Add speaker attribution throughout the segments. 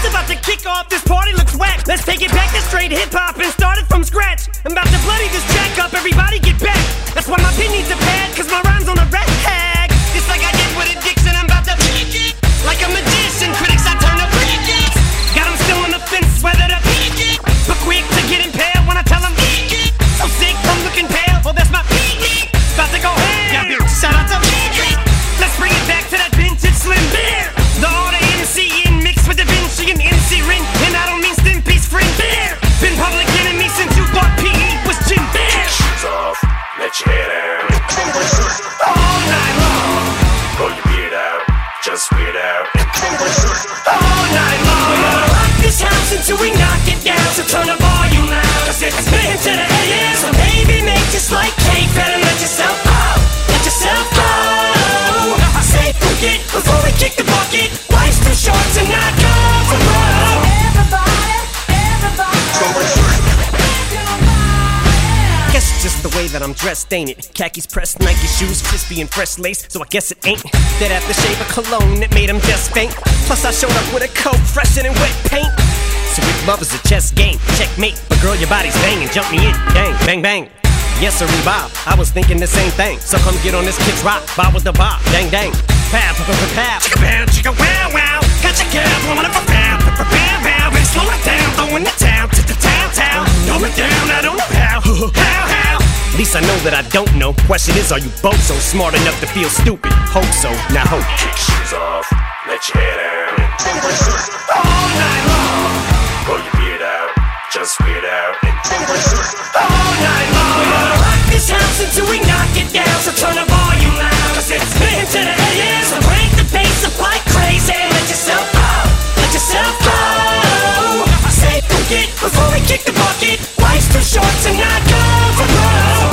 Speaker 1: about to kick off, this party looks whack. Let's take it back to straight hip-hop and start it from scratch. I'm about to bloody this jack up, everybody get back. That's why my pin needs a pad, cause my rhyme's on a red tag. Just like I did with Addiction, I'm about to like a magician, critics I turn up. Got them still on the fence, whether to but quick to get impaled when I tell them so sick from looking pale, well that's my about to go ham. Shout out to let's bring it back to that vintage Slim Beer. The order MC in mixed with Da Vinci and MC Rin. And I don't mean Stimpy's friend Beer. Been public enemy since you thought PE was Jim Bear.
Speaker 2: Shoes off, let your hair down.
Speaker 1: All night long.
Speaker 2: Pull your beard out, just weird out.
Speaker 1: All night long. We're gonna rock this house until we knock it down. So turn the volume loud, cause it's been to the AM. So baby, make just like cake, better let yourself go. Let yourself go. I say forget before we kick the bucket. Life's too short to not go for broke. Guess it's just the way that I'm dressed, ain't it? Khakis pressed, Nike shoes, crispy and fresh lace. So I guess it ain't that aftershave of cologne that made him just faint. Plus I showed up with a coat fresher than wet paint. So if love is a chess game, checkmate. But girl, your body's banging, jump me in, bang, bang, bang. Yes, sir, Bob, I was thinking the same thing. So come get on this kid's rock, bob with the bob, dang, dang. Pow, pow, pow, pow. Chicka pow, chicka wow, wow. Got your girl blowing up a pow, pow, pow, pow. Better slow it down, throwing the town to the town. Throw it down, I don't know how, how. At least I know that I don't know. Question is, are you both so smart enough to feel stupid? Hope so, now hope.
Speaker 2: Kick shoes off, let your hair down.
Speaker 1: All night long.
Speaker 2: Pull your beard out, just weird out.
Speaker 1: All night long. We're gonna rock this house until we knock it down. So turn the volume loud, cause it's been to the AM. So crank the bass up like crazy. Let yourself go, let yourself go. I say forget before we kick the bucket. Life's too short to not go for broke.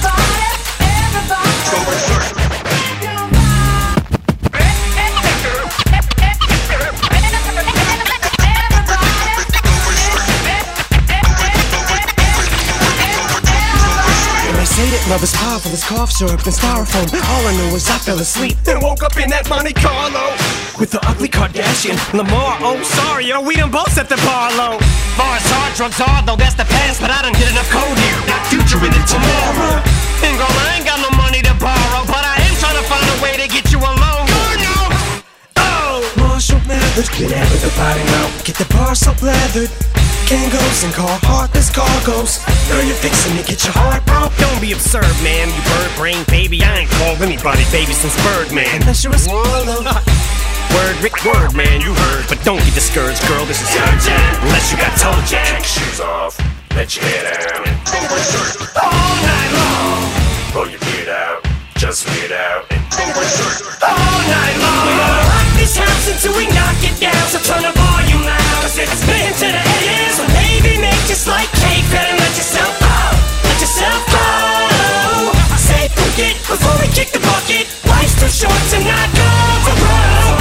Speaker 1: Love is powerful as cough syrup and styrofoam. All I know is I fell asleep and woke up in that Monte Carlo with the ugly Kardashian Lamar. Oh sorry, yo, we done both set the bar low. Far as hard drugs are, though that's the past. But I done hit enough code here, got future in it tomorrow. And girl, I ain't got no money to borrow, but I am trying to find a way to get you alone. Oh, Marshall Mathers, get out of the body now. Get the bar so leathered. Kangos and heartless cargoes. Girl, you're fixing to get your heart broke. Don't be absurd, man, you bird brain baby. I ain't called anybody baby since Birdman. Unless you're a swallow. Word, Rick, word, man, you heard. But don't get discouraged, girl, this is urgent. Unless you got toe jam.
Speaker 2: Kick shoes off, let your hair down.
Speaker 1: All night long.
Speaker 2: Pull your beard out, just weird out.
Speaker 1: All night long. We're gonna rock this house until we knock it down. So turn the volume loud, cause it's been to the AM. So baby, make just like cake, better let yourself go. Let yourself go. I say forget before we kick the bucket. Life's too short to not go for broke.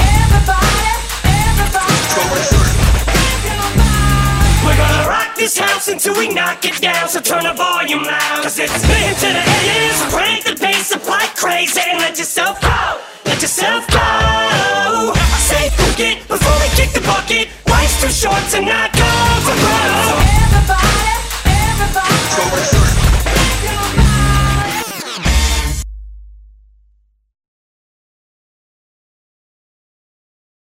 Speaker 1: We're gonna rock this house until we knock it down. So turn the volume loud, cause it's been to the AM. So crank the bass up like crazy and let yourself go. Let yourself go. I say forget before we kick the bucket. Life's too short to not go for broke. Everybody.